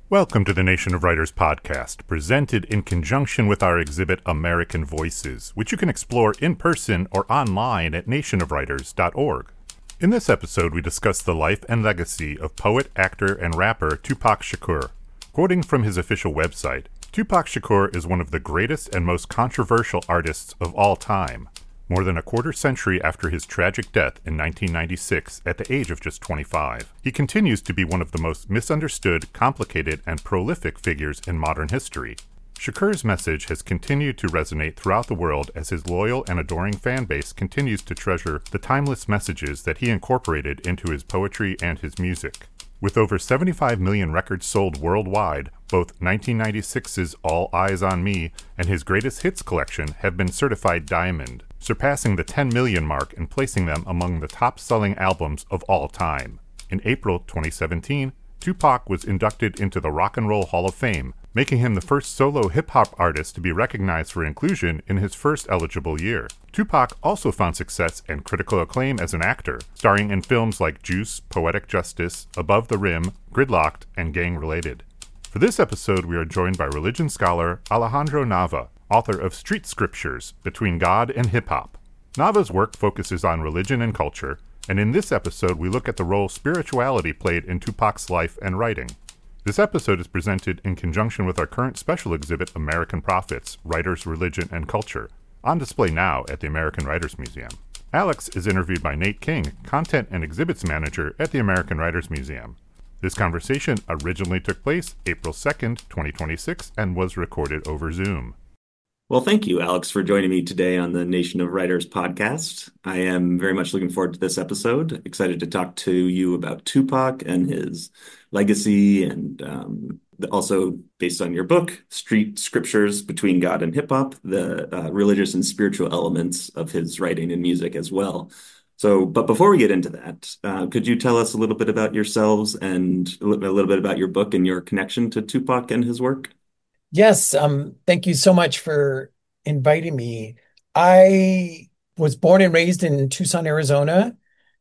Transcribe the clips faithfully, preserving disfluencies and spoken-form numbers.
Welcome to the Nation of Writers podcast, presented in conjunction with our exhibit American Voices, which you can explore in person or online at nation of writers dot org. In this episode, we discuss the life and legacy of poet, actor, and rapper Tupac Shakur. Quoting from his official website, Tupac Shakur is one of the greatest and most controversial artists of all time. More than a quarter century after his tragic death in nineteen ninety-six at the age of just twenty-five, he continues to be one of the most misunderstood, complicated, and prolific figures in modern history. Shakur's message has continued to resonate throughout the world as his loyal and adoring fan base continues to treasure the timeless messages that he incorporated into his poetry and his music. With over seventy-five million records sold worldwide, both nineteen ninety-six's All Eyes on Me and his Greatest Hits collection have been certified diamond, surpassing the ten million mark and placing them among the top-selling albums of all time. In April twenty seventeen, Tupac was inducted into the Rock and Roll Hall of Fame, making him the first solo hip-hop artist to be recognized for inclusion in his first eligible year. Tupac also found success and critical acclaim as an actor, starring in films like Juice, Poetic Justice, Above the Rim, Gridlocked, and Gang Related. For this episode, we are joined by religion scholar Alejandro Nava, author of Street Scriptures, Between God and Hip-Hop. Nava's work focuses on religion and culture, and in this episode we look at the role spirituality played in Tupac's life and writing. This episode is presented in conjunction with our current special exhibit, American Prophets, Writers, Religion, and Culture, on display now at the American Writers Museum. Alex is interviewed by Nate King, Content and Exhibits Manager at the American Writers Museum. This conversation originally took place April second, twenty twenty-six, and was recorded over Zoom. Well, thank you, Alex, for joining me today on the Nation of Writers podcast. I am very much looking forward to this episode. Excited to talk to you about Tupac and his legacy, and um, also based on your book, Street Scriptures, Between God and Hip Hop, the uh, religious and spiritual elements of his writing and music as well. So, but before we get into that, uh, could you tell us a little bit about yourselves and a little, a little bit about your book and your connection to Tupac and his work? Yes, um, thank you so much for inviting me. I was born and raised in Tucson, Arizona,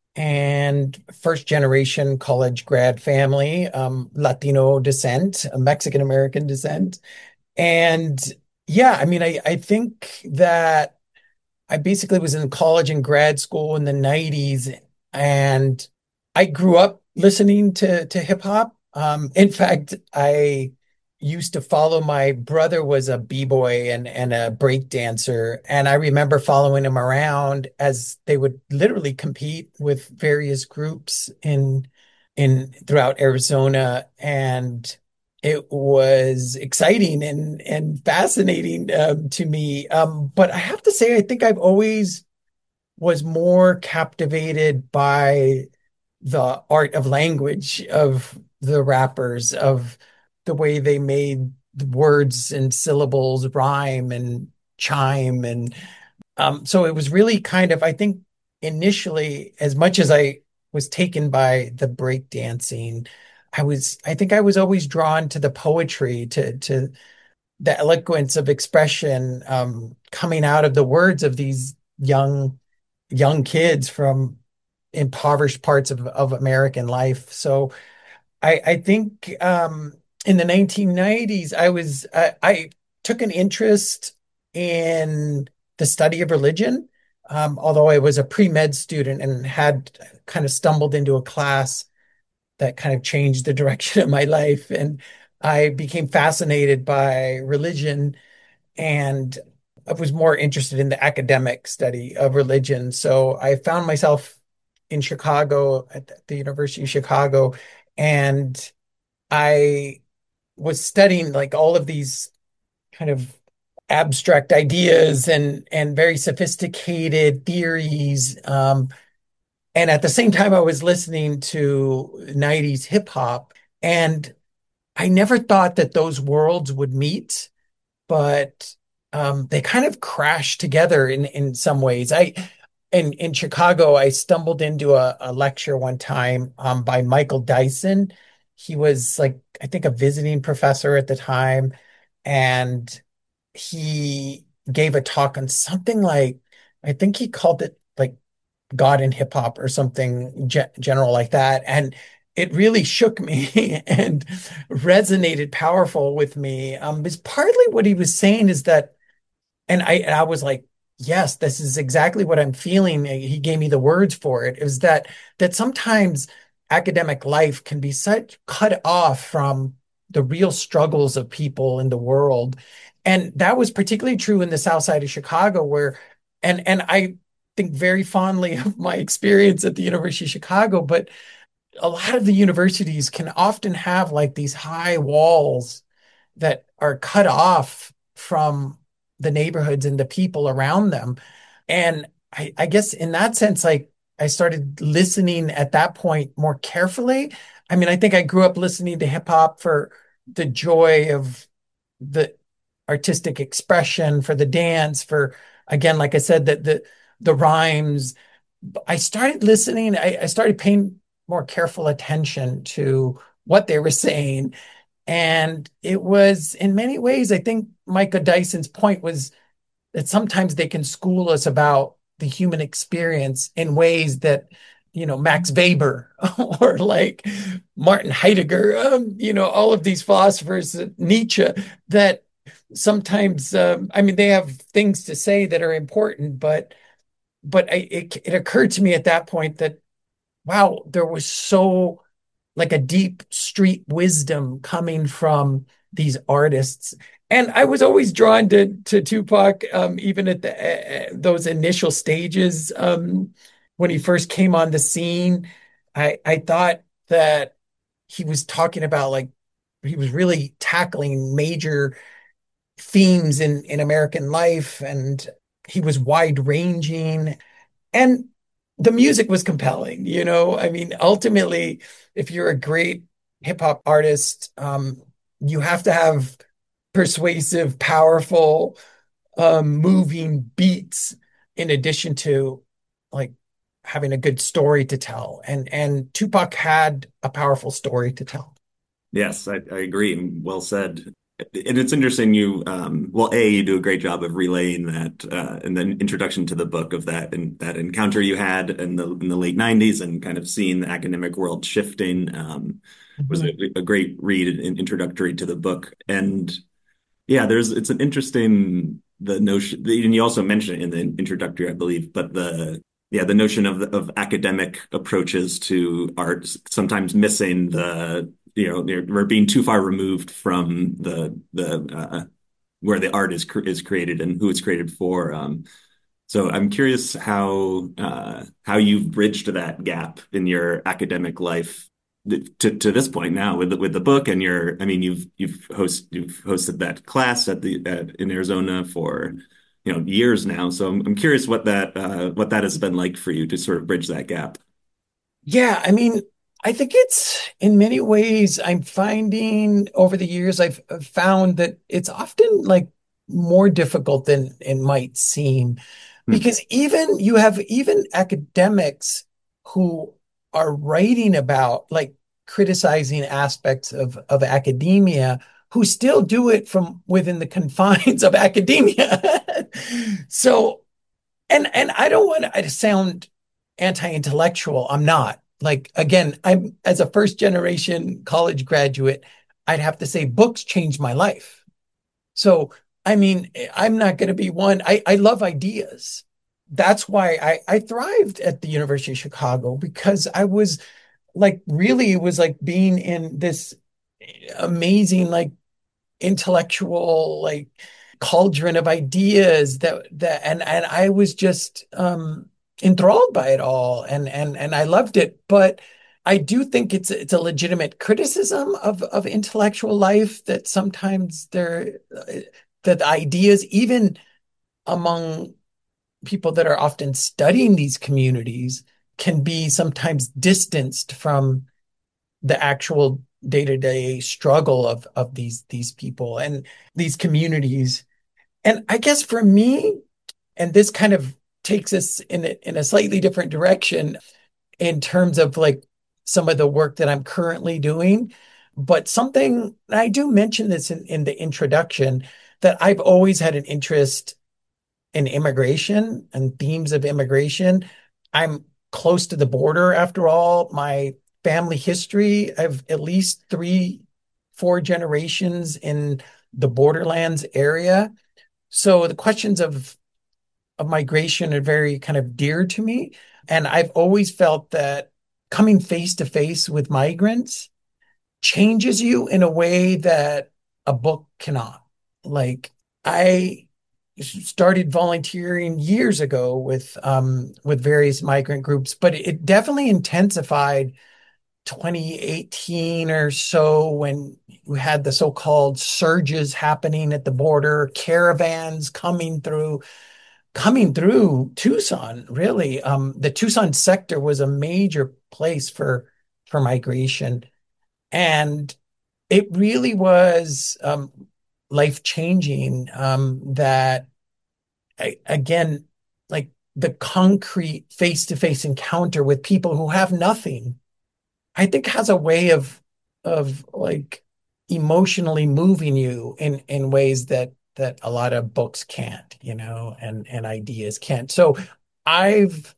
and first generation college grad family, um, Latino descent, Mexican American descent. And yeah, I mean, I, I think that I basically was in college and grad school in the nineties, and I grew up listening to, to hip hop. Um, in fact, I used to follow my brother was a b-boy and, and a break dancer. And I remember following him around as they would literally compete with various groups in in throughout Arizona. And it was exciting and and fascinating um, to me. Um, but I have to say, I think I've always was more captivated by the art of language of the rappers, of the way they made the words and syllables rhyme and chime. And um, so it was really kind of, I think initially, as much as I was taken by the breakdancing, I was, I think I was always drawn to the poetry, to, to the eloquence of expression um, coming out of the words of these young, young kids from impoverished parts of, of American life. So I, I think um, in the nineteen nineties, I was I, I took an interest in the study of religion, um, although I was a pre-med student and had kind of stumbled into a class that kind of changed the direction of my life. And I became fascinated by religion, and I was more interested in the academic study of religion. So I found myself in Chicago at the University of Chicago, and I was studying like all of these kind of abstract ideas and and very sophisticated theories. Um, and at the same time, I was listening to nineties hip hop, and I never thought that those worlds would meet, but um, they kind of crashed together in in some ways. I in in Chicago, I stumbled into a, a lecture one time um, by Michael Dyson. He was like, I think, a visiting professor at the time, and he gave a talk on something like, I think he called it like God in hip hop or something ge- general like that. And it really shook me and resonated powerful with me. Um, because partly what he was saying is that, and I, and I was like, yes, this is exactly what I'm feeling. He gave me the words for it. It was that that sometimes academic life can be such cut off from the real struggles of people in the world. And that was particularly true in the South Side of Chicago, where, and and I think very fondly of my experience at the University of Chicago, but a lot of the universities can often have like these high walls that are cut off from the neighborhoods and the people around them. And I, I guess in that sense, like I started listening at that point more carefully. I mean, I think I grew up listening to hip hop for the joy of the artistic expression, for the dance, for again, like I said, that the the rhymes. I started listening, I, I started paying more careful attention to what they were saying. And it was in many ways, I think Micah Dyson's point was that sometimes they can school us about the human experience in ways that, you know, Max Weber or like Martin Heidegger, um, you know, all of these philosophers, uh, Nietzsche, that sometimes, um, I mean, they have things to say that are important, but but I, it, it occurred to me at that point that, wow, there was so like a deep street wisdom coming from these artists. And I was always drawn to to Tupac, um, even at the uh, those initial stages, um, when he first came on the scene. I I thought that he was talking about like he was really tackling major themes in in American life, and he was wide ranging, and the music was compelling. You know, I mean, ultimately, if you're a great hip hop artist, um, you have to have persuasive, powerful, um, moving beats in addition to like having a good story to tell. And and Tupac had a powerful story to tell. Yes, I, I agree. Well said. And it's interesting you, um, well, A, you do a great job of relaying that uh, in the introduction to the book of that and that encounter you had in the in the late nineties and kind of seeing the academic world shifting um, was a, Mhm. a great read and introductory to the book. And yeah, there's it's an interesting the notion, and you also mentioned it in the introductory, I believe, but the yeah, the notion of of academic approaches to art sometimes missing the you know we're being too far removed from the the uh, where the art is is created and who it's created for. Um, so I'm curious how uh, how you've bridged that gap in your academic life to to this point now with the, with the book and your I mean you've you've host you've hosted that class at the at, in Arizona for you know years now. So I'm I'm curious what that uh, what that has been like for you to sort of bridge that gap. Yeah, I mean, I think it's in many ways, I'm finding over the years, I've I've found that it's often like more difficult than it might seem. Hmm. Because even you have even academics who are writing about like criticizing aspects of, of academia who still do it from within the confines of academia. So, and and I don't want to sound anti-intellectual. I'm not. Like again, I'm as a first generation college graduate, I'd have to say books changed my life. So, I mean, I'm not going to be one. I, I love ideas. That's why I, I thrived at the University of Chicago because I was like, really, it was like being in this amazing, like intellectual, like cauldron of ideas that, that, and, and I was just, um, enthralled by it all and, and, and I loved it. But I do think it's it's a legitimate criticism of of intellectual life that sometimes there that ideas, even among people that are often studying these communities, can be sometimes distanced from the actual day-to-day struggle of of these these people and these communities. And I guess for me, and this kind of takes us in a, in a slightly different direction in terms of like some of the work that I'm currently doing. But something I do mention this in, in the introduction that I've always had an interest in immigration and themes of immigration. I'm close to the border after all. My family history. I have at least three, four generations in the borderlands area. So the questions of of migration are very kind of dear to me. And I've always felt that coming face to face with migrants changes you in a way that a book cannot. Like I started volunteering years ago with um, with various migrant groups, but it definitely intensified twenty eighteen or so when we had the so-called surges happening at the border, caravans coming through coming through Tucson, really. Um, the Tucson sector was a major place for for migration. And it really was um, life-changing um, that, I, again, like the concrete face-to-face encounter with people who have nothing, I think has a way of of like emotionally moving you in in ways that that a lot of books can't, you know, and and ideas can't. So I've,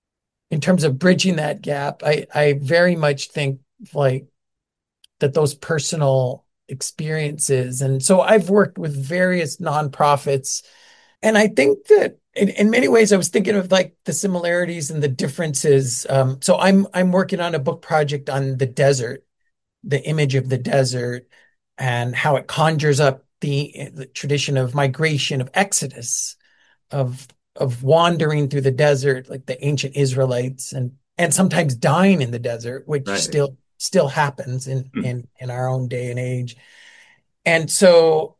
in terms of bridging that gap, I I very much think like that those personal experiences. And so I've worked with various nonprofits, and I think that in, in many ways I was thinking of like the similarities and the differences. Um, so I'm I'm working on a book project on the desert, the image of the desert, and how it conjures up the, the tradition of migration, of exodus, of of wandering through the desert, like the ancient Israelites, and and sometimes dying in the desert, which Right. still still happens in Hmm. in in our own day and age. And so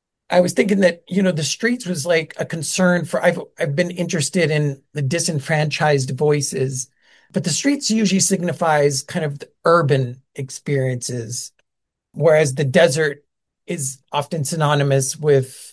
I was thinking that, you know, the streets was like a concern for I've I've been interested in the disenfranchised voices, but the streets usually signifies kind of the urban experiences, whereas the desert is often synonymous with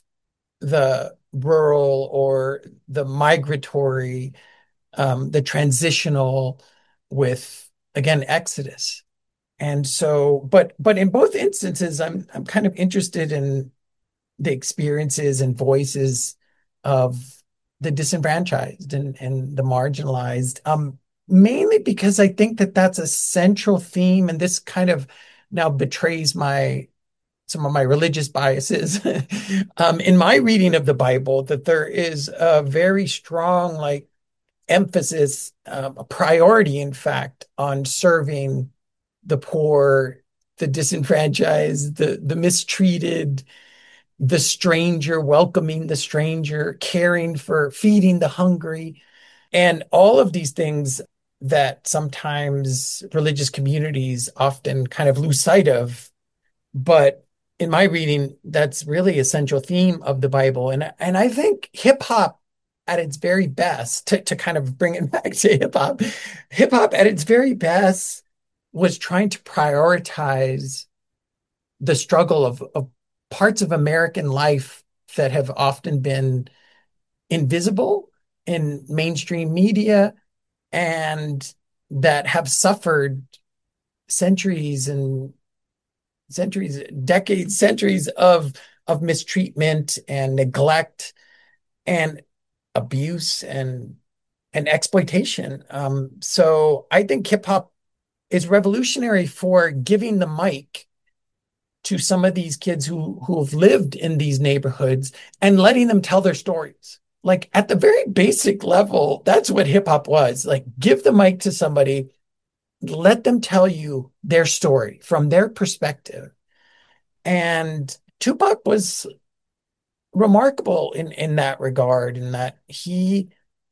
the rural or the migratory, um, the transitional, with again Exodus. And so, but but in both instances, I'm I'm kind of interested in the experiences and voices of the disenfranchised and and the marginalized. Um, mainly because I think that that's a central theme, and this kind of now betrays my some of my religious biases. um, in my reading of the Bible, that there is a very strong like emphasis, um, a priority, in fact, on serving the poor, the disenfranchised, the the mistreated, the stranger, welcoming the stranger, caring for, feeding the hungry, and all of these things that sometimes religious communities often kind of lose sight of. But in my reading, that's really a central theme of the Bible. And, and I think hip hop at its very best, to, to kind of bring it back to hip hop, hip hop at its very best was trying to prioritize the struggle of, of parts of American life that have often been invisible in mainstream media and that have suffered centuries and centuries, decades, centuries of of mistreatment and neglect and abuse and and exploitation. Um, so I think hip hop is revolutionary for giving the mic to some of these kids who who have lived in these neighborhoods and letting them tell their stories. Like at the very basic level, that's what hip hop was. Like give the mic to somebody, let them tell you their story from their perspective. And Tupac was remarkable in in that regard, in that he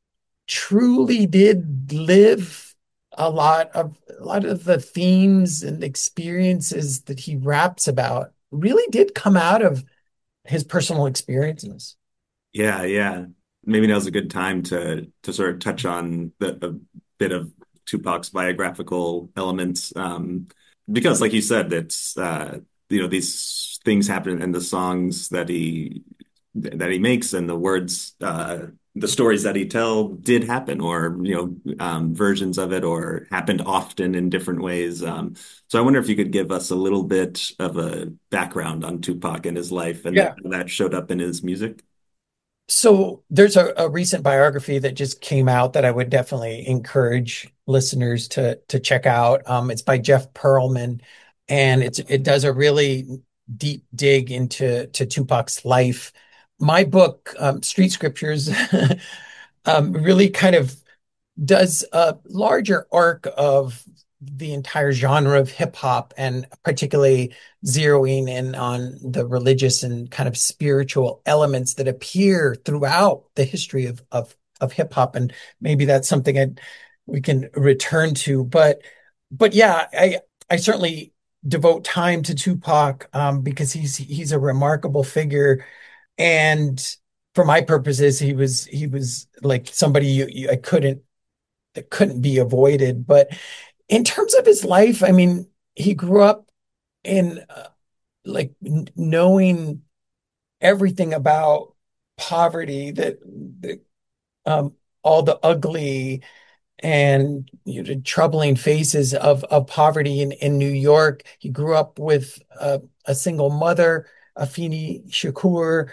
truly did live a lot of a lot of the themes and experiences that he raps about really did come out of his personal experiences. Yeah, yeah. Maybe now's a good time to to sort of touch on the a bit of Tupac's biographical elements, um, because, like you said, it's uh, you know these things happen in the songs that he that he makes and the words, uh, the stories that he tell did happen, or you know um, versions of it, or happened often in different ways. Um, so I wonder if you could give us a little bit of a background on Tupac and his life, and that Yeah. that showed up in his music. So there's a, a recent biography that just came out that I would definitely encourage listeners to to check out. Um, it's by Jeff Pearlman, and it's it does a really deep dig into to Tupac's life. My book, um, Street Scriptures, um, really kind of does a larger arc of the entire genre of hip hop and particularly zeroing in on the religious and kind of spiritual elements that appear throughout the history of of of hip hop. And maybe that's something I we can return to. But but yeah, I I certainly devote time to Tupac um, because he's he's a remarkable figure. And for my purposes, he was he was like somebody you, you, I couldn't that couldn't be avoided. But in terms of his life, I mean, he grew up in uh, like n- knowing everything about poverty, that, that um, all the ugly and you know, troubling faces of of poverty in in New York. He grew up with a, a single mother, Afeni Shakur,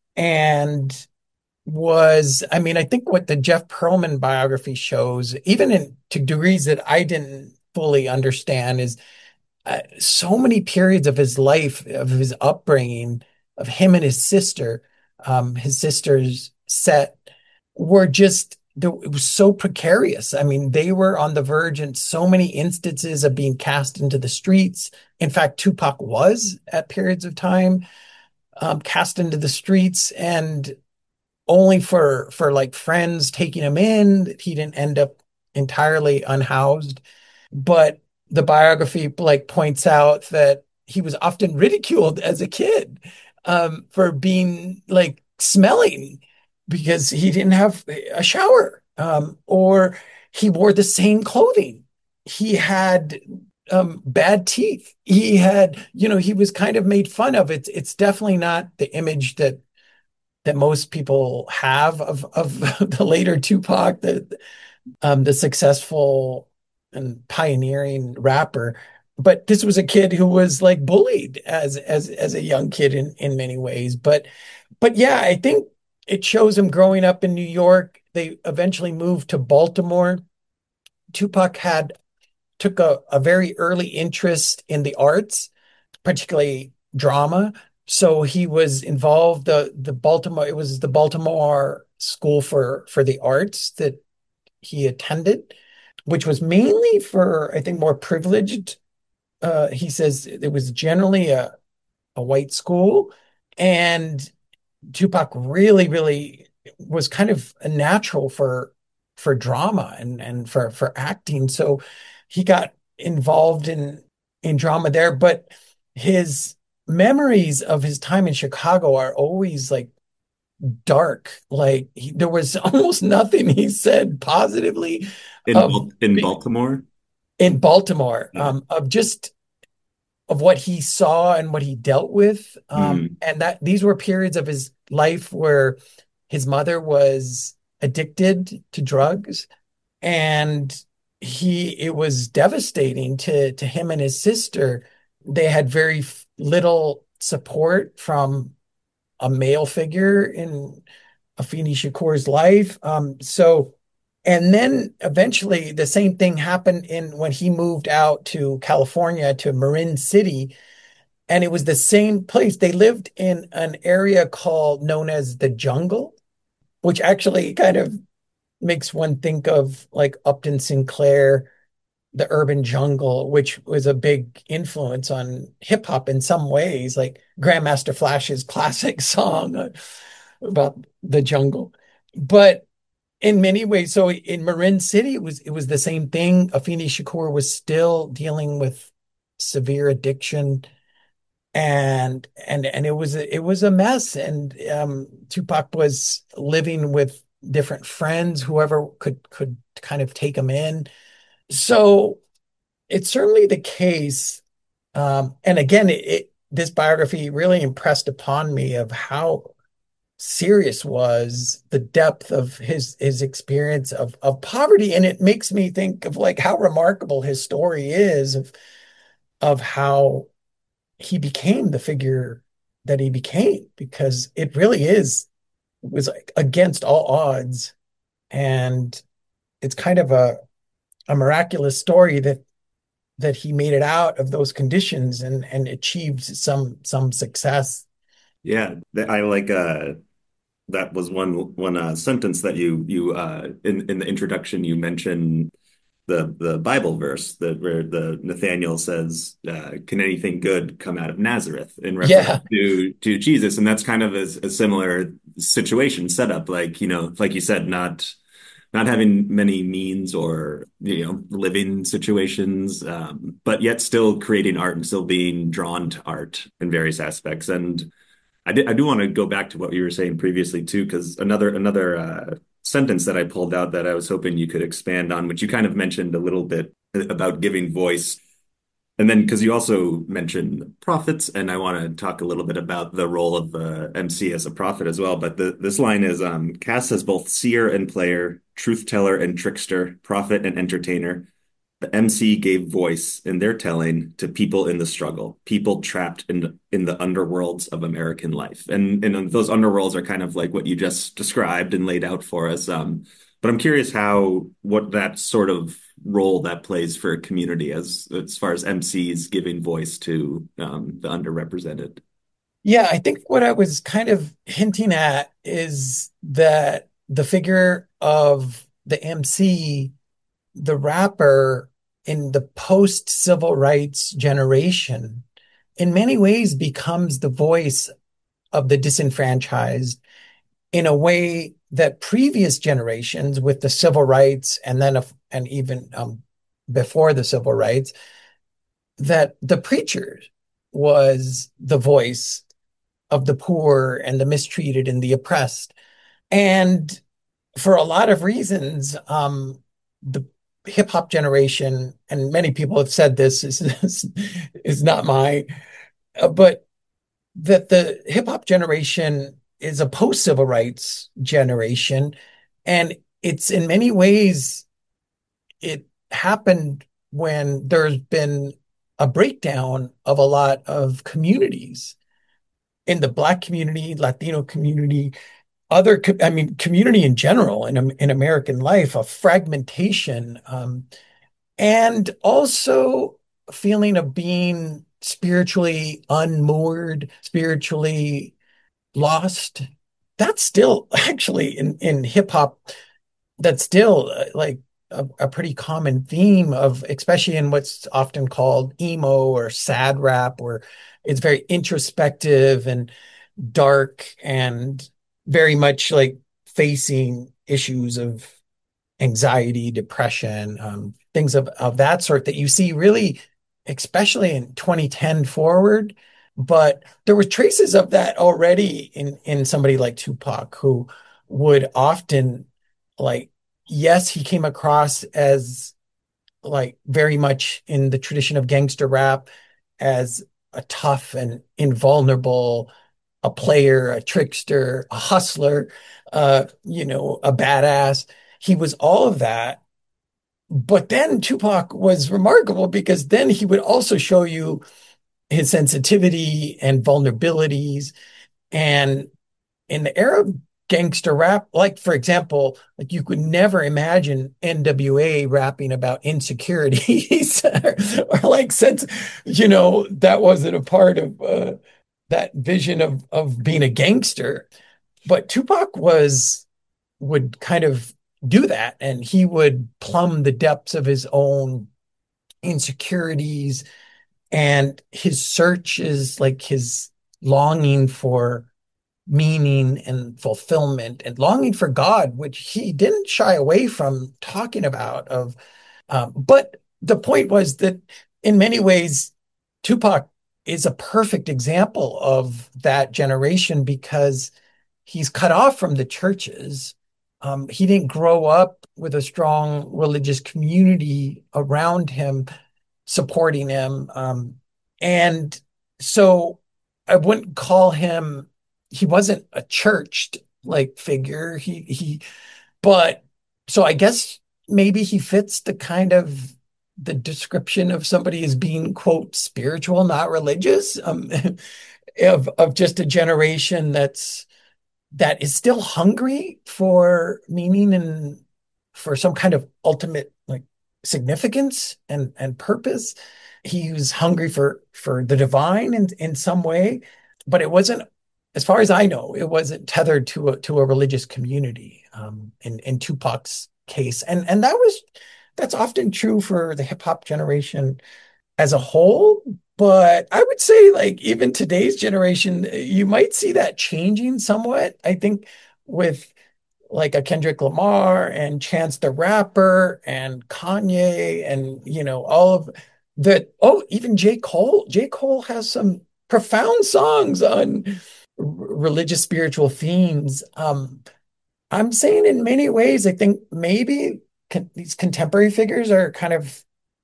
and was, I mean, I think what the Jeff Pearlman biography shows, even in to degrees that I didn't fully understand, is uh, so many periods of his life, of his upbringing, of him and his sister, um, his sister's set, were just, it was so precarious. I mean, they were on the verge in so many instances of being cast into the streets. In fact, Tupac was at periods of time um, cast into the streets, and only for for like friends taking him in. He didn't end up entirely unhoused. But the biography like points out that he was often ridiculed as a kid um, for being like smelling because he didn't have a shower, um, or he wore the same clothing. He had um, bad teeth. He had, you know, he was kind of made fun of. It's it's definitely not the image that that most people have of of the later Tupac, the um, the successful and pioneering rapper. But this was a kid who was like bullied as as as a young kid in in many ways. But but yeah, I think it shows him growing up in New York. They eventually moved to Baltimore. Tupac had took a, a very early interest in the arts, particularly drama. So he was involved, the the Baltimore, it was the Baltimore School for for the Arts that he attended, which was mainly for, I think, more privileged. Uh, he says it was generally a, a white school. And Tupac really, really was kind of a natural for for drama and and for for acting. So he got involved in in drama there. But his memories of his time in Chicago are always like dark. Like he, there was almost nothing he said positively In of Bal- in Baltimore? in Baltimore, Yeah. um, of just of what he saw and what he dealt with. Um, Mm. and that these were periods of his life where his mother was addicted to drugs, and he it was devastating to to him and his sister. They had very f- little support from a male figure in Afeni Shakur's life. Um, so, and then eventually the same thing happened in when he moved out to California to Marin City, and it was the same place. They lived in an area called known as the Jungle, which actually kind of makes one think of like Upton Sinclair, the Urban Jungle, which was a big influence on hip hop in some ways, like Grandmaster Flash's classic song uh, about the jungle. But in many ways, so in Marin City, it was it was the same thing. Afeni Shakur was still dealing with severe addiction, and and and it was it was a mess. And um, Tupac was living with different friends, whoever could could kind of take him in. So it's certainly the case. Um, and again, it, it this biography really impressed upon me of how serious was the depth of his his experience of of poverty. And it makes me think of like how remarkable his story is of of how he became the figure that he became, because it really is was like against all odds. And it's kind of a, a miraculous story that that he made it out of those conditions and and achieved some some success. Yeah, th- I like uh that was one one uh, sentence that you you uh in in the introduction you mentioned the the Bible verse that where the Nathaniel says, uh, "Can anything good come out of Nazareth?" in reference Yeah. to to Jesus, and that's kind of a, a similar situation setup. Like you know, like you said, not not having many means or you know living situations, um, but yet still creating art and still being drawn to art in various aspects. And I did, I do want to go back to what you were saying previously too, because another another uh, sentence that I pulled out that I was hoping you could expand on, which you kind of mentioned a little bit about giving voice, and then because you also mentioned prophets, and I want to talk a little bit about the role of the M C as a prophet as well. But the, this line is um, cast as both seer and player, truth teller and trickster, prophet and entertainer. The M C gave voice in their telling to people in the struggle, people trapped in in the underworlds of American life. And and those underworlds are kind of like what you just described and laid out for us. Um, but I'm curious how what that sort of role that plays for a community as as far as M Cs giving voice to um, the underrepresented. Yeah, I think what I was kind of hinting at is that the figure of the M C, the rapper in the post-civil rights generation, in many ways becomes the voice of the disenfranchised in a way that previous generations with the civil rights and then and even um, before the civil rights, that the preacher was the voice of the poor and the mistreated and the oppressed. And for a lot of reasons, um, the hip hop generation, and many people have said this is, is, is not my, uh, but that the hip hop generation is a post civil rights generation. And it's in many ways, it happened when there's been a breakdown of a lot of communities in the Black community, Latino community, other, I mean, community in general in, in American life, a fragmentation, um, and also a feeling of being spiritually unmoored, spiritually lost. That's still actually in, in hip hop, that's still uh, like a, a pretty common theme of, especially in what's often called emo or sad rap, where it's very introspective and dark and very much like facing issues of anxiety, depression, um, things of, of that sort that you see really, especially in twenty ten forward. But there were traces of that already in, in somebody like Tupac, who would often like, yes, he came across as like very much in the tradition of gangster rap as a tough and invulnerable, a player, a trickster, a hustler, uh, you know, a badass. He was all of that. But then Tupac was remarkable because then he would also show you his sensitivity and vulnerabilities. And in the era of gangster rap, like for example, like you could never imagine N W A rapping about insecurities or, or like since, you know, that wasn't a part of uh, that vision of of being a gangster. But Tupac was would kind of do that, and he would plumb the depths of his own insecurities and his search is like his longing for meaning and fulfillment and longing for God, which he didn't shy away from talking about. Of, um, but the point was that in many ways, Tupac is a perfect example of that generation because he's cut off from the churches. Um, he didn't grow up with a strong religious community around him supporting him. Um, and so I wouldn't call him, he wasn't a churched like figure. He, he, but so I guess maybe he fits the kind of the description of somebody as being, quote, spiritual, not religious, um, of, of just a generation that's that is still hungry for meaning and for some kind of ultimate like significance and and purpose. He was hungry for for the divine in in some way, but it wasn't, as far as I know, it wasn't tethered to a to a religious community. Um, in in Tupac's case, and and that was that's often true for the hip hop generation as a whole. But I would say, like, even today's generation, you might see that changing somewhat. I think with like a Kendrick Lamar and Chance the Rapper and Kanye and, you know, all of the, oh, even J. Cole. J. Cole has some profound songs on r- religious spiritual themes. Um, I'm saying in many ways, I think maybe con these contemporary figures are kind of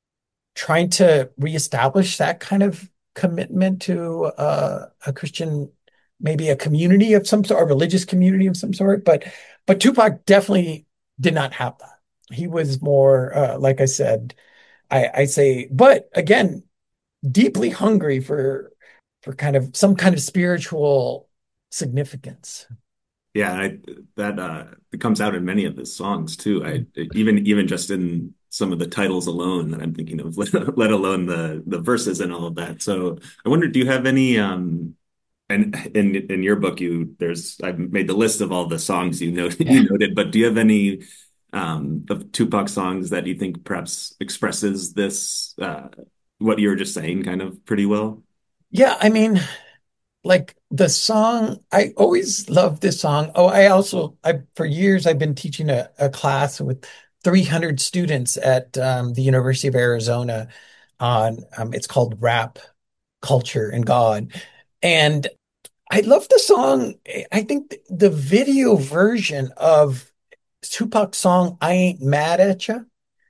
trying to reestablish that kind of commitment to uh, a Christian, maybe a community of some sort, a religious community of some sort. But but Tupac definitely did not have that. He was more, uh, like I said, I, I say, but again, deeply hungry for for kind of some kind of spiritual significance. Yeah, I, that uh, it comes out in many of his songs too. I even even just in some of the titles alone that I'm thinking of, let, let alone the the verses and all of that. So I wonder, do you have any um and in in your book you there's I've made the list of all the songs you noted Yeah. you noted, but do you have any um of Tupac songs that you think perhaps expresses this uh what you were just saying kind of pretty well? Yeah, I mean, like the song, I always loved this song. Oh, I also, I for years I've been teaching a, a class with three hundred students at um, the University of Arizona on, um, it's called Rap, Culture, and God. And I love the song. I think the video version of Tupac's song, I Ain't Mad at Ya,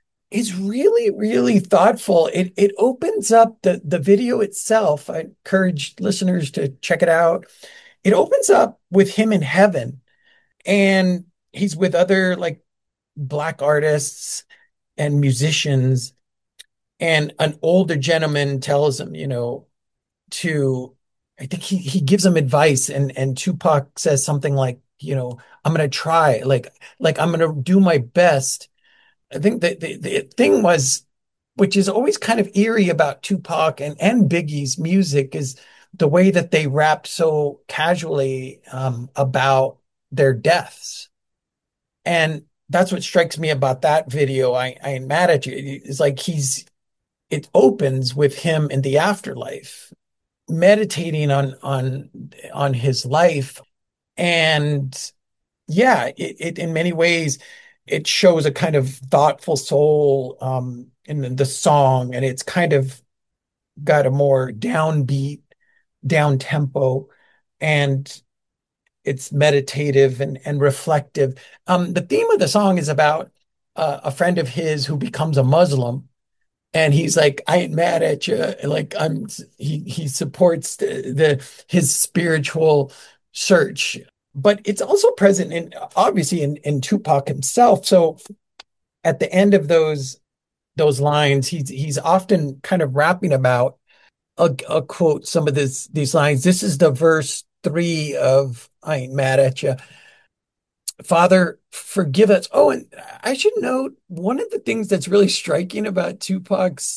is really, really thoughtful. It it opens up the the video itself. I encourage listeners to check it out. It opens up with him in heaven, and he's with other like black artists and musicians, and an older gentleman tells him, you know, to I think he he gives him advice, and and Tupac says something like, you know, I'm gonna try, like like I'm gonna do my best. I think the, the, the thing was, which is always kind of eerie about Tupac and, and Biggie's music, is the way that they rapped so casually um, about their deaths. And that's what strikes me about that video. I, I ain't mad at you. It's like he's, it opens with him in the afterlife, meditating on, on, on his life. And yeah, it, it in many ways it shows a kind of thoughtful soul um, in the, the song, and it's kind of got a more downbeat, down tempo, and it's meditative and and reflective. Um, the theme of the song is about uh, a friend of his who becomes a Muslim, and he's like, I ain't mad at you. Like I'm, he he supports the, the his spiritual search, but it's also present in obviously in in Tupac himself. So at the end of those those lines, he's he's often kind of rapping about. I'll, I'll quote some of this these lines. This is the verse three of I Ain't Mad at You. Father, forgive us. Oh, and I should note one of the things that's really striking about Tupac's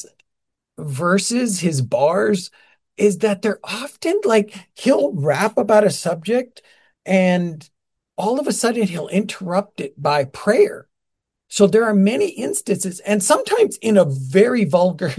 verses, his bars, is that they're often like he'll rap about a subject and all of a sudden he'll interrupt it by prayer. So there are many instances, and sometimes in a very vulgar,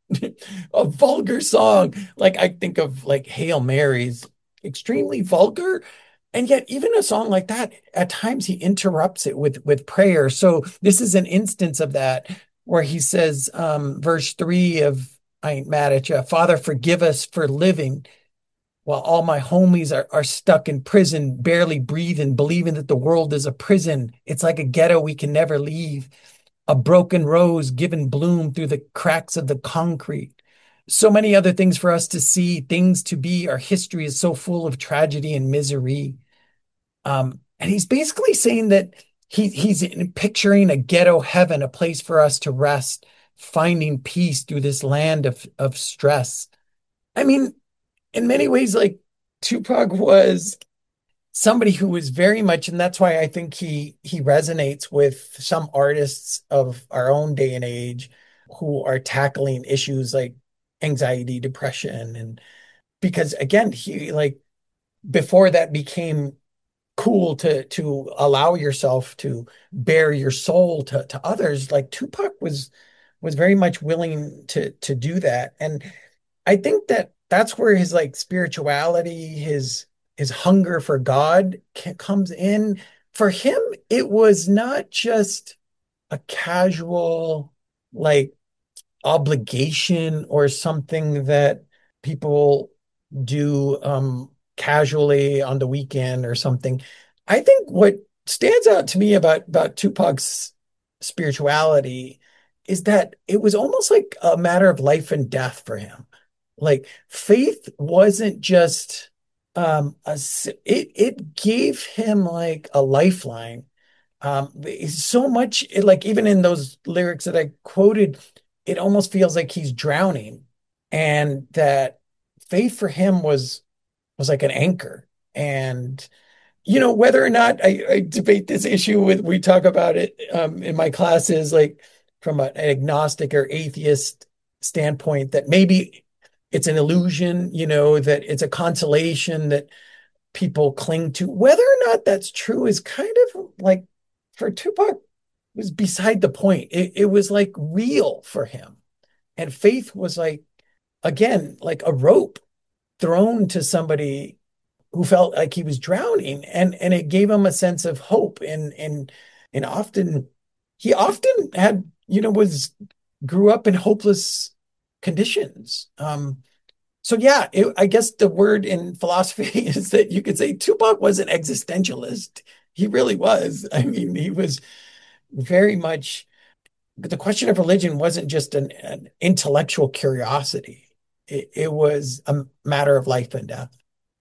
a vulgar song. Like I think of like Hail Marys, extremely vulgar. And yet, even a song like that, at times he interrupts it with with prayer. So this is an instance of that where he says, um, verse three of I Ain't Mad at You, Father, forgive us for living while all my homies are, are stuck in prison, barely breathing, believing that the world is a prison. It's like a ghetto we can never leave, a broken rose given bloom through the cracks of the concrete. So many other things for us to see, things to be. Our history is so full of tragedy and misery. Um, and he's basically saying that he, he's picturing a ghetto heaven, a place for us to rest, finding peace through this land of, of stress. I mean, in many ways, like Tupac was somebody who was very much, and that's why I think he he resonates with some artists of our own day and age who are tackling issues like anxiety, depression, and because again, he like before that became cool to to allow yourself to bare your soul to to others, like Tupac was was very much willing to to do that. And I think that that's where his like spirituality, his his hunger for God ca- comes in. For him, it was not just a casual like obligation or something that people do um casually on the weekend or something. I think what stands out to me about about Tupac's spirituality is that it was almost like a matter of life and death for him. Like faith wasn't just um a s- it it gave him like a lifeline. Um so much like even in those lyrics that I quoted, it almost feels like he's drowning, and that faith for him was was like an anchor. And you know, whether or not I, I debate this issue with, we talk about it um, in my classes, like from a- an agnostic or atheist standpoint, that maybe it's an illusion, you know, that it's a consolation that people cling to. Whether or not that's true is kind of like for Tupac was beside the point. It, it was like real for him. And faith was like, again, like a rope thrown to somebody who felt like he was drowning, and and it gave him a sense of hope. And and and often he often had, you know, was grew up in hopeless conditions. Um so yeah, it, I guess the word in philosophy is that you could say Tupac was an existentialist. He really was. I mean, he was very much, the question of religion wasn't just an, an intellectual curiosity. It, it was a matter of life and death.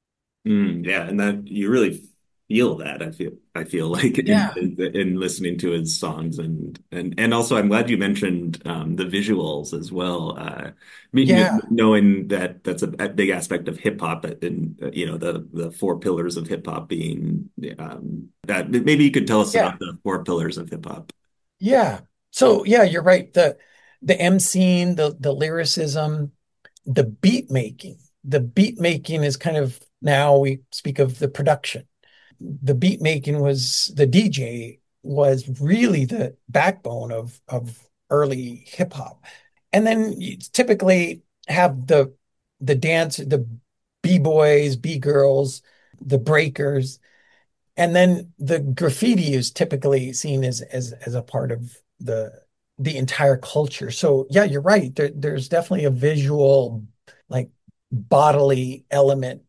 Mm, yeah, and that you really feel that. I feel I feel like in Yeah. in, in listening to his songs, and and and also I'm glad you mentioned um, the visuals as well. Uh, me- kn- Yeah. knowing that that's a, a big aspect of hip hop, and uh, you know the the four pillars of hip hop being um, that. Maybe you could tell us Yeah. about the four pillars of hip hop. Yeah. So yeah, you're right. The the emceeing, the the lyricism, the beat making. The beat making is kind of, now we speak of the production. The beat making was, the D J was really the backbone of of early hip hop. And then you typically have the the dance, the B-boys, B-girls, the breakers. And then the graffiti is typically seen as as as a part of the the entire culture. So yeah, you're right. There, there's definitely a visual, like bodily element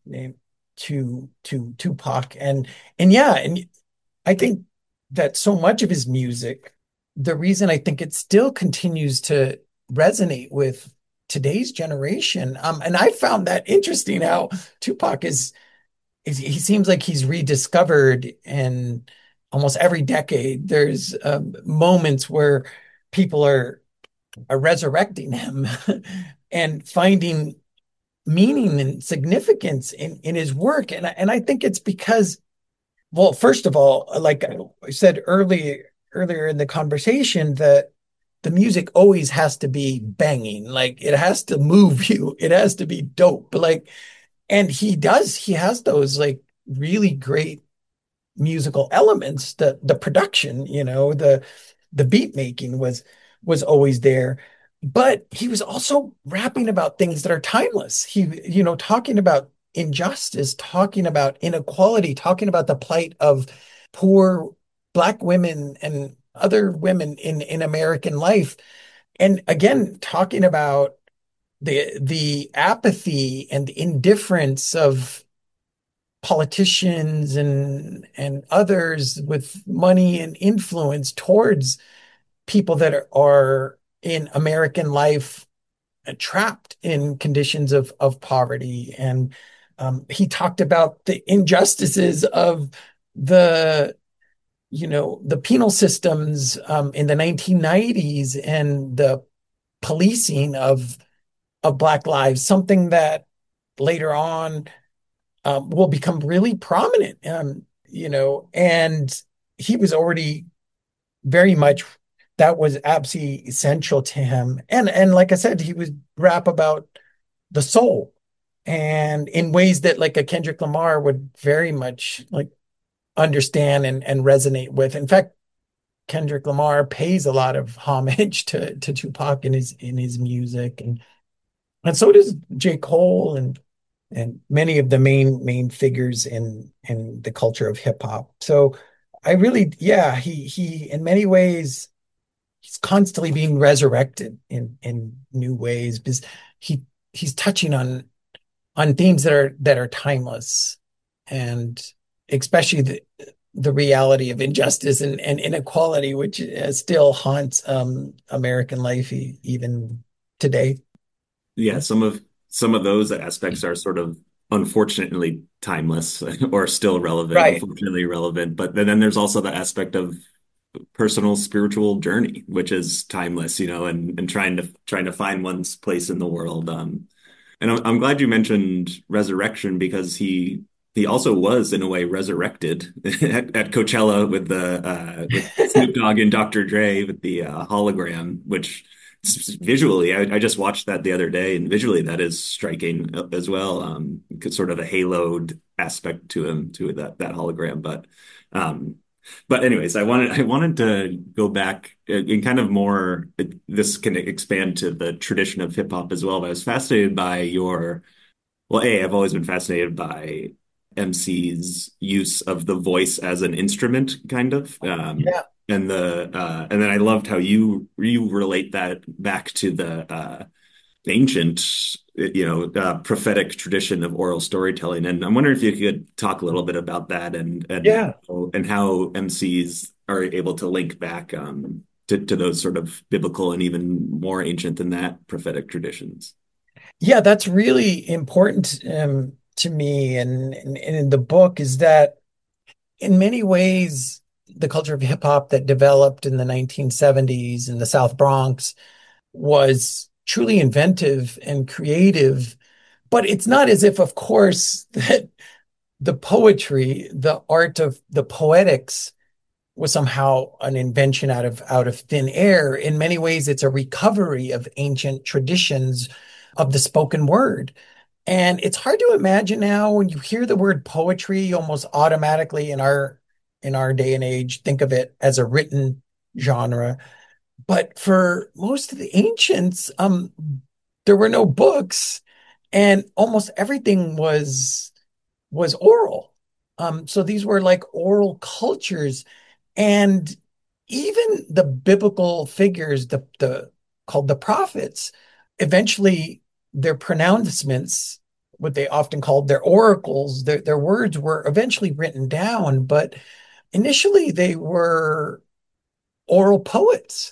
to to Tupac. And and yeah, and I think that so much of his music, the reason I think it still continues to resonate with today's generation, um, and I found that interesting how Tupac is is he seems like he's rediscovered in almost every decade. There's um, moments where people are are resurrecting him and finding meaning and significance in in his work. And I, and I think it's because, well, first of all, like I said early earlier in the conversation, that the music always has to be banging, like it has to move you, it has to be dope, like, and he does, he has those like really great musical elements. The the production, you know, the the beat making was was always there. But he was also rapping about things that are timeless. He, you know, talking about injustice, talking about inequality, talking about the plight of poor Black women and other women in in American life. And again, talking about the the apathy and the indifference of politicians and and others with money and influence towards people that are, are in American life, uh, trapped in conditions of of poverty. And um, he talked about the injustices of the, you know, the penal systems um, in the nineteen nineties, and the policing of of Black lives, something that later on um, will become really prominent. Um, you know, and he was already very much that was absolutely essential to him. And and like I said, he would rap about the soul and in ways that like a Kendrick Lamar would very much like understand and, and resonate with. In fact, Kendrick Lamar pays a lot of homage to to Tupac in his in his music, and and so does J. Cole and and many of the main main figures in in the culture of hip hop. So I really, yeah, he he in many ways he's constantly being resurrected in in new ways because he he's touching on on themes that are that are timeless, and especially the the reality of injustice and, and inequality, which uh, still haunts um, American life e- even today. Yeah, some of some of those aspects are sort of unfortunately timeless or still relevant, Right. unfortunately relevant. But then, then there's also the aspect of personal spiritual journey, which is timeless, you know, and and trying to trying to find one's place in the world. Um, and I'm, I'm glad you mentioned resurrection because he he also was in a way resurrected at, at Coachella with the uh, with Snoop Dogg and Doctor Dre with the uh, hologram, which visually I, I just watched that the other day, and visually that is striking as well. Um, sort of a haloed aspect to him to that that hologram, but. Um, but anyways, I wanted I wanted to go back and kind of more. This can expand to the tradition of hip hop as well. But I was fascinated by your. Well, A, I've always been fascinated by M C's use of the voice as an instrument, kind of. Um, Yeah. and the uh, and then I loved how you you relate that back to the uh, ancient, you know, uh, prophetic tradition of oral storytelling. And I'm wondering if you could talk a little bit about that and and Yeah. and how M Cs are able to link back um, to to those sort of biblical and even more ancient than that prophetic traditions. Yeah, that's really important um, to me. And, and, and in the book is that in many ways, the culture of hip hop that developed in the nineteen seventies in the South Bronx was truly inventive and creative. But it's not as if, of course, that the poetry, the art of the poetics was somehow an invention out of out of thin air. In many ways, it's a recovery of ancient traditions of the spoken word. And it's hard to imagine now when you hear the word poetry, you almost automatically in our in our day and age think of it as a written genre. But for most of the ancients, um, there were no books, and almost everything was was oral. Um, so these were like oral cultures, and even the biblical figures, the the called the prophets, eventually their pronouncements, what they often called their oracles, their their words were eventually written down, but initially they were oral poets.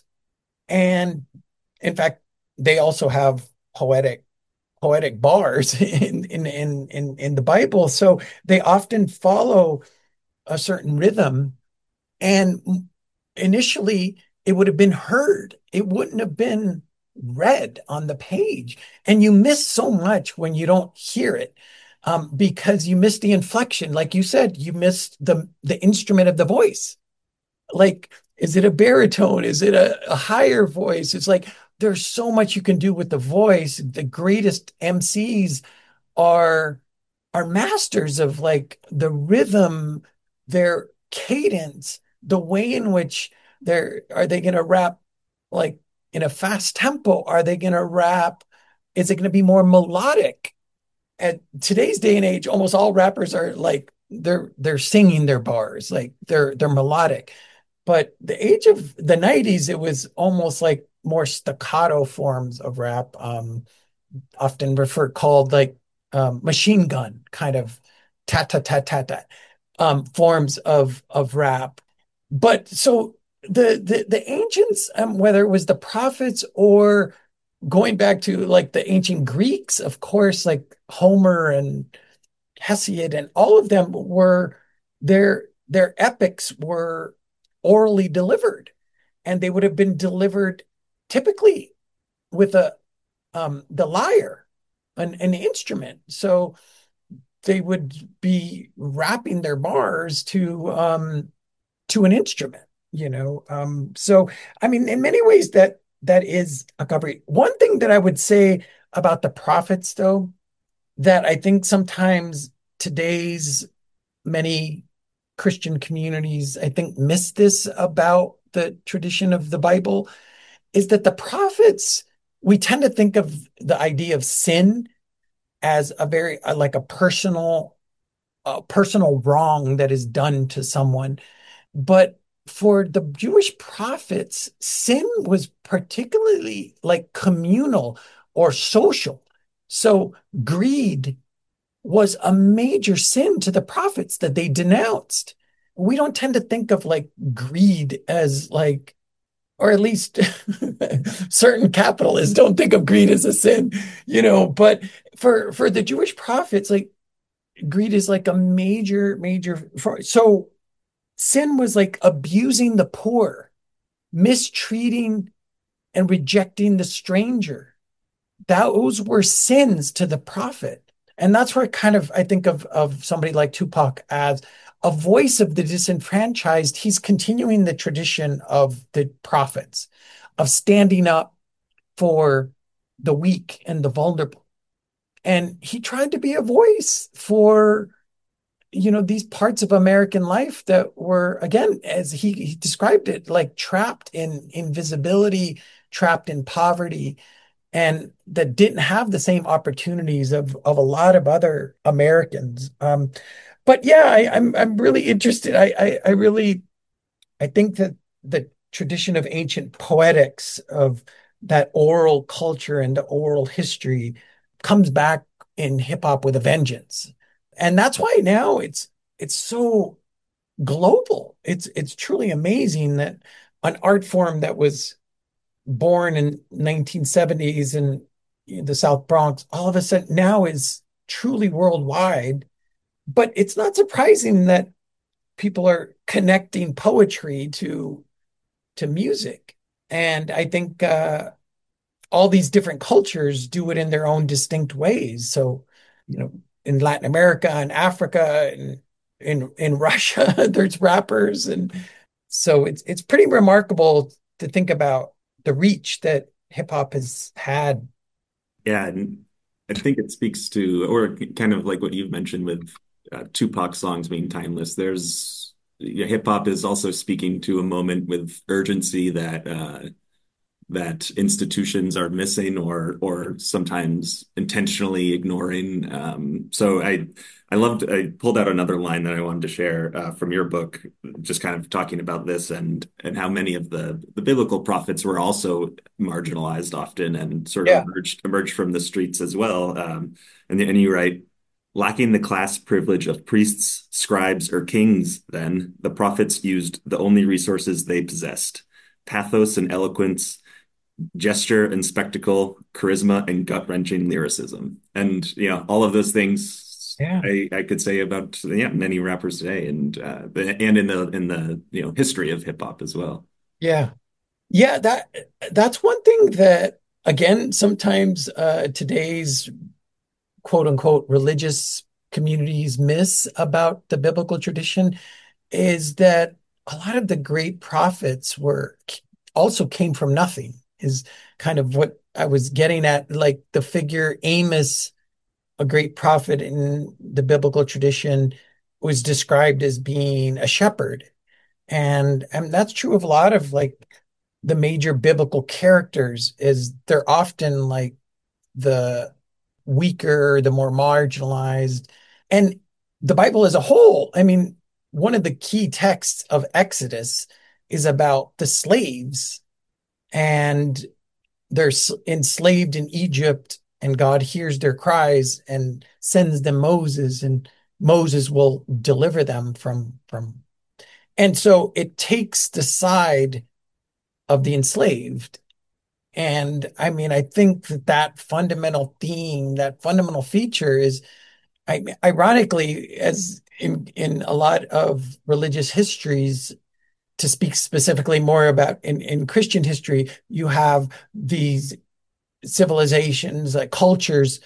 And in fact, they also have poetic poetic bars in in in in, in the Bible. So they often follow a certain rhythm. And initially, it would have been heard. It wouldn't have been read on the page. And you miss so much when you don't hear it, um, because you miss the inflection. Like you said, you missed the the instrument of the voice. Like, is it a baritone? Is it a, a higher voice? It's like there's so much you can do with the voice. The greatest M Cs are are masters of like the rhythm, their cadence, the way in which they're are they going to rap like in a fast tempo? Are they going to rap? Is it going to be more melodic? At today's day and age, almost all rappers are like they're they're singing their bars, like they're they're melodic. But the age of the nineties, it was almost like more staccato forms of rap. Um, often referred called like um, machine gun kind of tat tat tat tat tat um, forms of of rap. But so the the the ancients, um, whether it was the prophets or going back to like the ancient Greeks, of course, like Homer and Hesiod and all of them were their their epics were orally delivered, and they would have been delivered typically with a um, the lyre, an, an instrument. So they would be wrapping their bars to um, to an instrument, you know. Um, so, I mean, in many ways, that that is a cover. One thing that I would say about the prophets, though, that I think sometimes today's many Christian communities, I think, miss this about the tradition of the Bible, is that the prophets, we tend to think of the idea of sin as a very uh, like a personal a personal wrong that is done to someone. But for the Jewish prophets, sin was particularly like communal or social. So greed was a major sin to the prophets that they denounced. We don't tend to think of like greed as like, or at least certain capitalists don't think of greed as a sin, you know, but for for the Jewish prophets, like greed is like a major, major. So sin was like abusing the poor, mistreating and rejecting the stranger. Those were sins to the prophet. And that's where kind of I think of, of somebody like Tupac as a voice of the disenfranchised. He's continuing the tradition of the prophets, of standing up for the weak and the vulnerable. And he tried to be a voice for, you know, these parts of American life that were, again, as he, he described it, like trapped in invisibility, trapped in poverty, and that didn't have the same opportunities of of a lot of other Americans. Um, but yeah, I, I'm I'm really interested. I, I I really I think that the tradition of ancient poetics, of that oral culture and the oral history, comes back in hip hop with a vengeance. And that's why now it's it's so global. It's it's truly amazing that an art form that was born in nineteen seventies in the South Bronx all of a sudden now is truly worldwide. But it's not surprising that people are connecting poetry to to music. And I think uh, all these different cultures do it in their own distinct ways. So, you know, in Latin America and Africa and in in Russia, there's rappers, and so it's it's pretty remarkable to think about the reach that hip hop has had. Yeah, and I think it speaks to, or kind of like what you've mentioned with uh, Tupac songs being timeless. There's yeah, hip hop is also speaking to a moment with urgency that uh, that institutions are missing or or sometimes intentionally ignoring. Um, so I I loved I pulled out another line that I wanted to share uh, from your book, just kind of talking about this and and how many of the the biblical prophets were also marginalized often and sort of Yeah. emerged emerged from the streets as well. Um, and and you write, lacking the class privilege of priests, scribes, or kings, then the prophets used the only resources they possessed: pathos and eloquence, gesture and spectacle, charisma and gut-wrenching lyricism. And you know, all of those things Yeah. I, I could say about yeah, many rappers today and uh and in the in the you know history of hip hop as well. Yeah. Yeah, that that's one thing that, again, sometimes uh today's quote unquote religious communities miss about the biblical tradition, is that a lot of the great prophets were also came from nothing, is kind of what I was getting at. Like the figure Amos, a great prophet in the biblical tradition, was described as being a shepherd. And, and that's true of a lot of like the major biblical characters, is they're often like the weaker, the more marginalized. And the Bible as a whole, I mean, one of the key texts of Exodus is about the slaves, and they're enslaved in Egypt, and God hears their cries and sends them Moses, and Moses will deliver them from from. And so it takes the side of the enslaved. And I mean, I think that that fundamental theme, that fundamental feature is, I, ironically, as in in a lot of religious histories, to speak specifically more about in, in Christian history, you have these civilizations, like cultures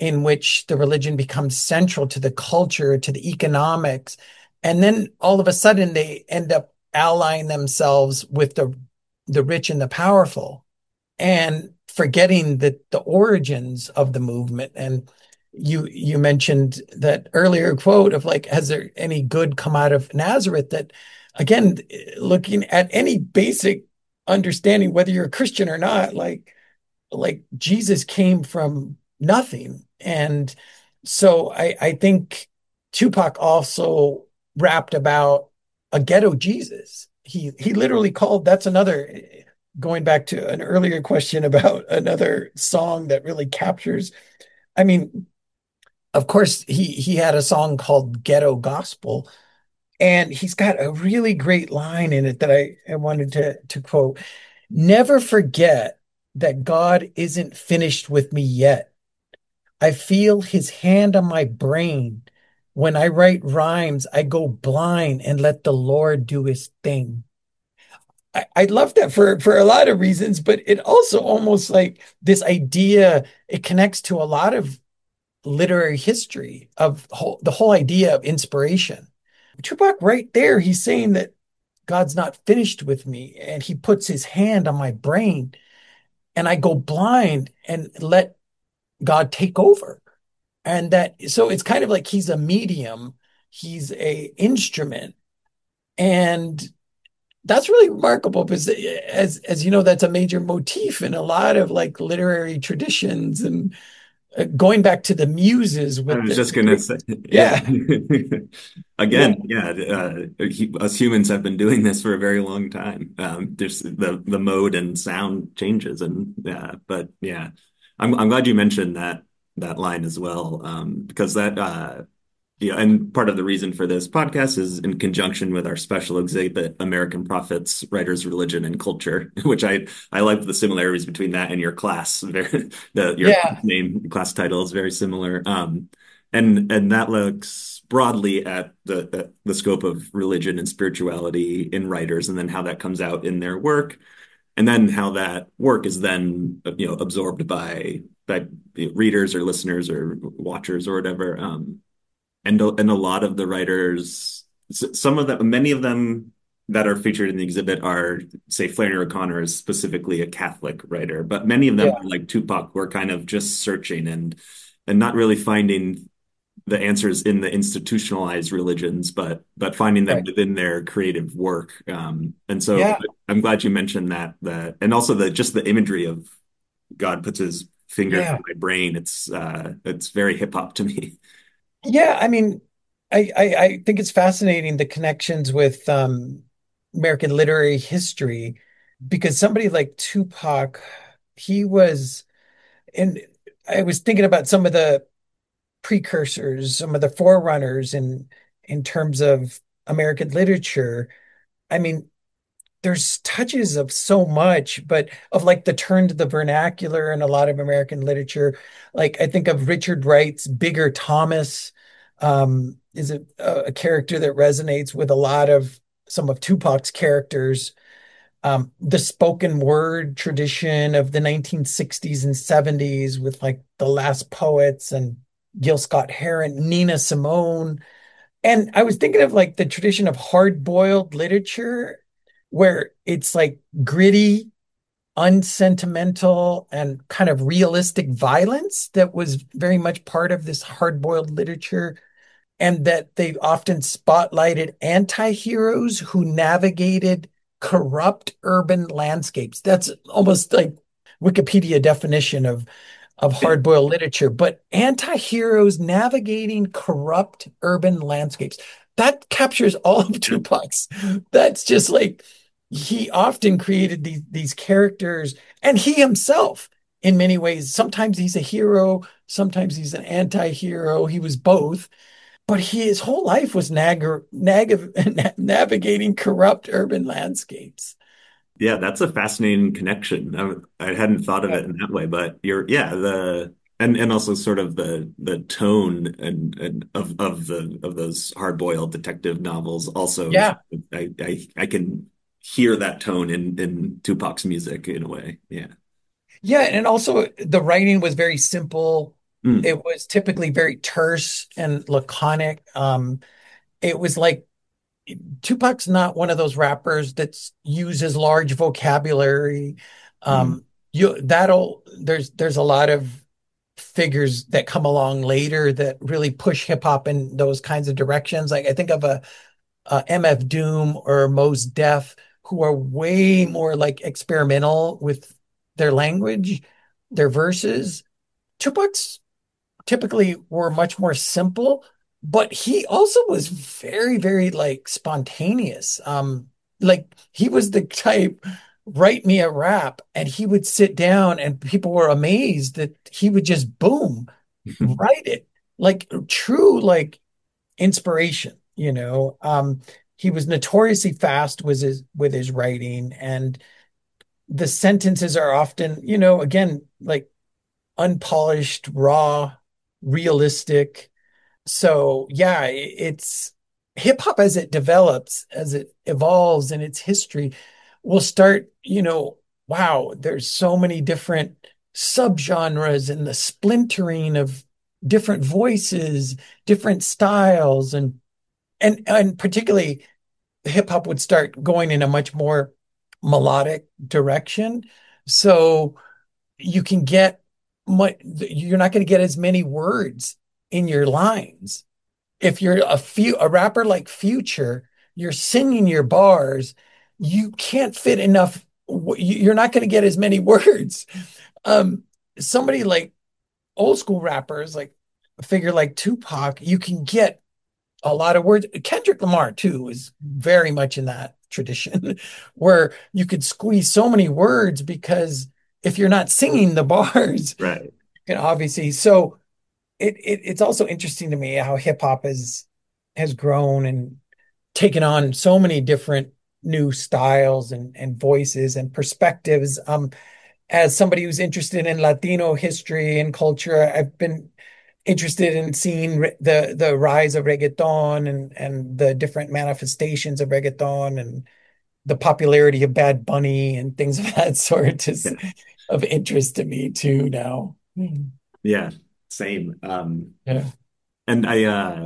in which the religion becomes central to the culture, to the economics. And then all of a sudden they end up allying themselves with the the rich and the powerful and forgetting that the origins of the movement. And you you mentioned that earlier quote of like, has there any good come out of Nazareth? That again, looking at any basic understanding, whether you're a Christian or not, like like Jesus came from nothing. And so I, I think Tupac also rapped about a ghetto Jesus. He he literally called, that's another, going back to an earlier question about another song that really captures. I mean, of course, he he had a song called Ghetto Gospel, and he's got a really great line in it that I, I wanted to to quote. Never forget that God isn't finished with me yet. I feel his hand on my brain. When I write rhymes, I go blind and let the Lord do his thing. I, I love that for, for a lot of reasons, but it also almost like this idea, it connects to a lot of literary history of whole, the whole idea of inspiration. Tupac, right there, he's saying that God's not finished with me, and he puts his hand on my brain, and I go blind and let God take over. And that, so it's kind of like he's a medium, he's a instrument, and that's really remarkable because as as you know, that's a major motif in a lot of like literary traditions, and uh, going back to the muses I with was the, just the gonna great, say, yeah. yeah, yeah, Again, yeah, uh, hu- us humans have been doing this for a very long time. Um, there's the the mode and sound changes, and yeah, but yeah, I'm I'm glad you mentioned that that line as well, um, because that uh, yeah, and part of the reason for this podcast is in conjunction with our special exhibit, American Prophets, Writers, Religion, and Culture, which I I like the similarities between that and your class. Very, the your yeah, name class title is very similar. Um, and and that looks broadly at the, the the scope of religion and spirituality in writers, and then how that comes out in their work, and then how that work is then you know absorbed by by readers or listeners or watchers or whatever. Um, and and a lot of the writers, some of them, many of them that are featured in the exhibit are, say, Flannery O'Connor is specifically a Catholic writer, but many of them, yeah, like Tupac, were kind of just searching and and not really finding the answers in the institutionalized religions, but but finding them right, within their creative work. Um, and so yeah, I'm glad you mentioned that that and also the just the imagery of God puts his finger yeah, through my brain. It's uh, it's very hip hop to me. yeah. I mean, I, I I think it's fascinating the connections with um, American literary history, because somebody like Tupac, he was, and I was thinking about some of the precursors, some of the forerunners in in terms of American literature. I mean, there's touches of so much, but of like the turn to the vernacular in a lot of American literature. Like I think of Richard Wright's Bigger Thomas, um, is a, a character that resonates with a lot of some of Tupac's characters. Um, the spoken word tradition of the nineteen sixties and seventies with like the Last Poets and Gil Scott Heron, Nina Simone. And I was thinking of like the tradition of hard-boiled literature where it's like gritty, unsentimental, and kind of realistic violence that was very much part of this hard-boiled literature, and that they often spotlighted anti-heroes who navigated corrupt urban landscapes. That's almost like Wikipedia definition of of hard-boiled literature, but anti-heroes navigating corrupt urban landscapes. That captures all of Tupac's. That's just like he often created these these characters, and he himself, in many ways, sometimes he's a hero, sometimes he's an anti-hero. He was both, but he, his whole life was nag, nag, navigating corrupt urban landscapes. Yeah, that's a fascinating connection. I, I hadn't thought of Yeah, it in that way, but you're, yeah, the and and also sort of the the tone and and of of the of those hard-boiled detective novels also yeah, I I I can hear that tone in in Tupac's music in a way. Yeah. yeah. And also the writing was very simple. Mm, It was typically very terse and laconic. Um, it was like Tupac's not one of those rappers that uses large vocabulary. mm, Um, you that'll there's there's a lot of figures that come along later that really push hip hop in those kinds of directions. Like I think of a, a M F Doom or Mos Def, who are way more like experimental with their language, their verses. Tupac's typically were much more simple, but he also was very, very like spontaneous. Um, like he was the type, write me a rap, and he would sit down and people were amazed that he would just boom, write it. Like true like inspiration, you know. Um, he was notoriously fast with his with his writing, and the sentences are often, you know, again, like unpolished, raw, realistic. So yeah, it's hip hop as it develops, as it evolves in its history, will start, you know, wow, there's so many different subgenres and the splintering of different voices, different styles, and and and particularly hip hop would start going in a much more melodic direction. So you can get much, you're not going to get as many words in your lines. If you're a few a rapper like Future, you're singing your bars, you can't fit enough. You're not going to get as many words. Um, somebody like old school rappers, like a figure like Tupac, you can get a lot of words. Kendrick Lamar too is very much in that tradition, where you could squeeze so many words because if you're not singing the bars, right. you can obviously. So it, it it's also interesting to me how hip hop has has grown and taken on so many different new styles and and voices and perspectives. Um, as somebody who's interested in Latino history and culture, I've been interested in seeing the the rise of reggaeton and and the different manifestations of reggaeton and the popularity of Bad Bunny and things of that sort is Yeah. of interest to me too now. Hmm. Yeah. Same. Um, Yeah. and I, uh,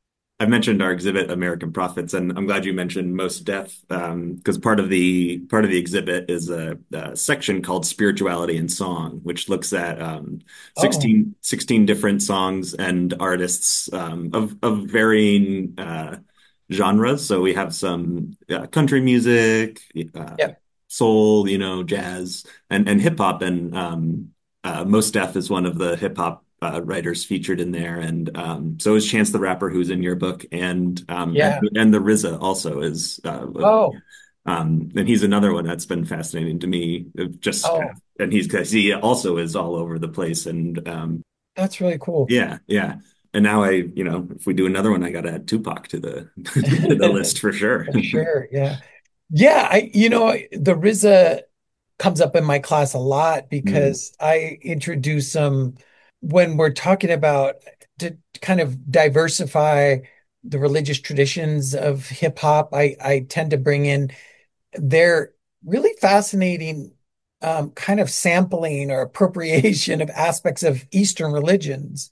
I mentioned our exhibit, American Prophets, and I'm glad you mentioned Mos Def, um, because part of the part of the exhibit is a, a section called Spirituality and Song, which looks at um, Oh, sixteen, sixteen different songs and artists um, of of varying uh, genres. So we have some uh, country music, uh, yeah. soul, you know, jazz, and and hip hop, and um, uh, Mos Def is one of the hip hop uh, writers featured in there, and um, so is Chance the Rapper, who's in your book, and um, and, Yeah. and the R Z A also is, uh, Oh, um, and he's another one that's been fascinating to me. Just oh, and he's because he also is all over the place, and um, that's really cool. yeah, yeah. And now I, you know, if we do another one, I got to add Tupac to the to the list for sure. For sure. Yeah. Yeah. I, you know, the R Z A comes up in my class a lot Mm, because I introduce them when we're talking about to kind of diversify the religious traditions of hip hop. I, I tend to bring in their really fascinating um, kind of sampling or appropriation of aspects of Eastern religions,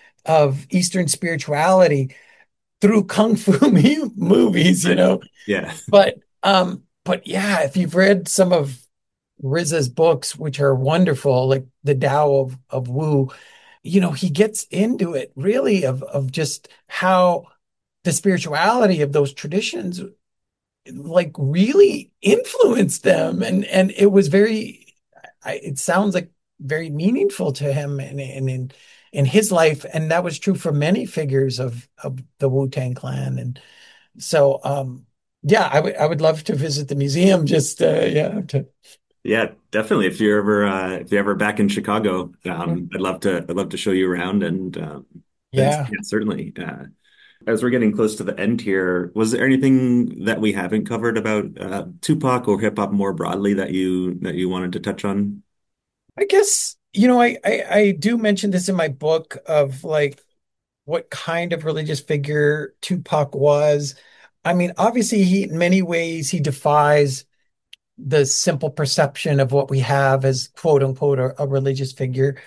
of Eastern spirituality through kung fu movies, you right. know. Yeah. But um, but yeah, if you've read some of R Z A's books, which are wonderful, like the Tao of of Wu, you know, he gets into it really of of just how the spirituality of those traditions like really influenced them, and and it was very, I, it sounds like very meaningful to him and and in in his life, and that was true for many figures of of the Wu-Tang Clan, and so um yeah, I would I would love to visit the museum just uh, yeah to Yeah, definitely. If you're ever uh, if you're ever back in Chicago, um, I'd love to I'd love to show you around, and um, and yeah. yeah, certainly. Uh, as we're getting close to the end here, was there anything that we haven't covered about uh, Tupac or hip hop more broadly that you that you wanted to touch on? I guess, you know, I, I I do mention this in my book of like what kind of religious figure Tupac was. I mean, obviously he in many ways he defies the simple perception of what we have as quote unquote a, a religious figure.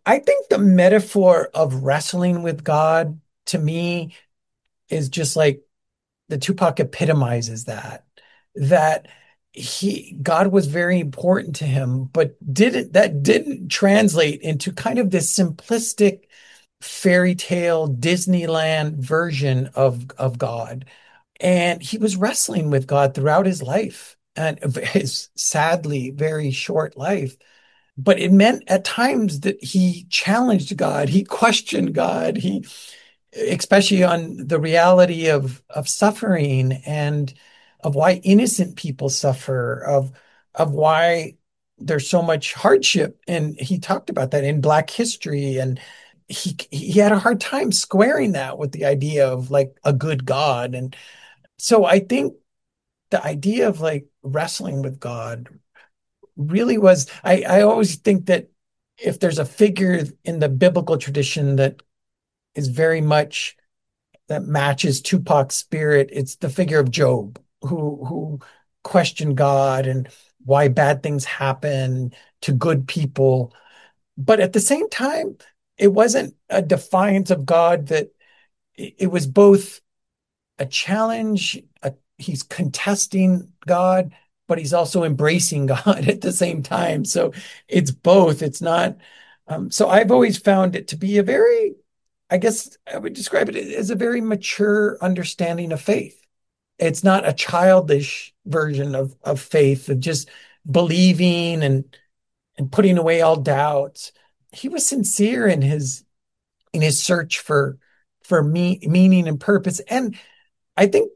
I think the metaphor of wrestling with God to me is just like the Tupac epitomizes that, that he, God was very important to him, but didn't, that didn't translate into kind of this simplistic fairy tale Disneyland version of, of God. And he was wrestling with God throughout his life and his sadly very short life. But it meant at times that he challenged God, he questioned God, he, especially on the reality of of suffering and of why innocent people suffer, of of why there's so much hardship. And he talked about that in Black history. And he he had a hard time squaring that with the idea of like a good God. And so I think the idea of like wrestling with God really was, I, I always think that if there's a figure in the biblical tradition that is very much that matches Tupac's spirit, it's the figure of Job, who who questioned God and why bad things happen to good people. But at the same time, it wasn't a defiance of God, that it, it was both a challenge, a, he's contesting God, but he's also embracing God at the same time. So it's both. It's not. Um, so I've always found it to be a very, I guess I would describe it as a very mature understanding of faith. It's not a childish version of, of faith, of just believing and and putting away all doubts. He was sincere in his in his search for for me, meaning and purpose. And I think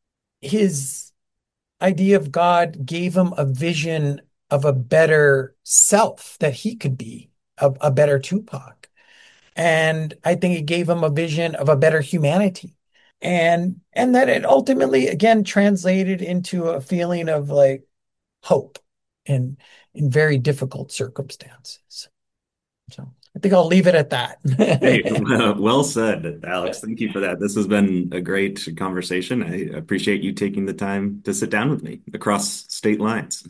his idea of God gave him a vision of a better self that he could be, a, a better Tupac. And I think it gave him a vision of a better humanity. And and that it ultimately again translated into a feeling of like hope in in very difficult circumstances. So I think I'll leave it at that. Hey, well said, Alex. Thank you for that. This has been a great conversation. I appreciate you taking the time to sit down with me across state lines.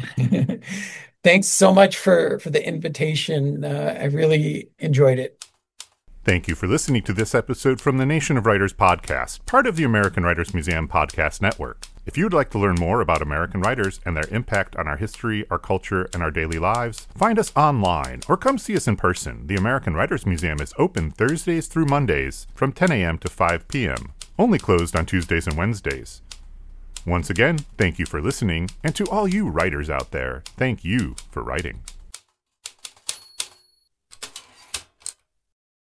Thanks so much for for the invitation. Uh, I really enjoyed it. Thank you for listening to this episode from the Nation of Writers podcast, part of the American Writers Museum podcast network. If you'd like to learn more about American writers and their impact on our history, our culture, and our daily lives, find us online or come see us in person. The American Writers Museum is open Thursdays through Mondays from ten a.m. to five p.m., only closed on Tuesdays and Wednesdays. Once again, thank you for listening, and to all you writers out there, thank you for writing.